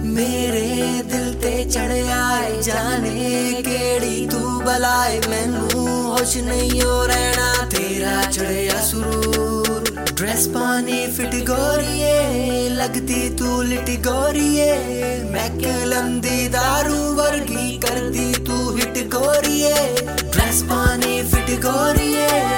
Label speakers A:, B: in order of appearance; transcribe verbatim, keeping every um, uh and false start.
A: मेरे दिल ते चढ़िया है जाने केड़ी तू बलाए मैनू होश नहीं हो रहना तेरा चढ़िया सुरूर ड्रेस पानी फिट गोरिए लगती तू लिट गोरिए मैकलम दी दारू वर्गी करती तू हिट गोरिए ड्रेस पानी फिट गोरिए